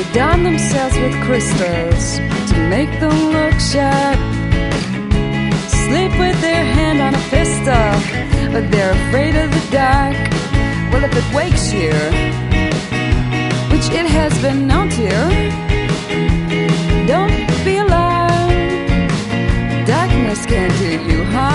Adorn themselves with crystals to make them look sharp. Sleep with their hand on a pistol, but they're afraid of the dark. Well, if it wakes you, which it has been known to, don't be alarmed. Darkness can't do you harm.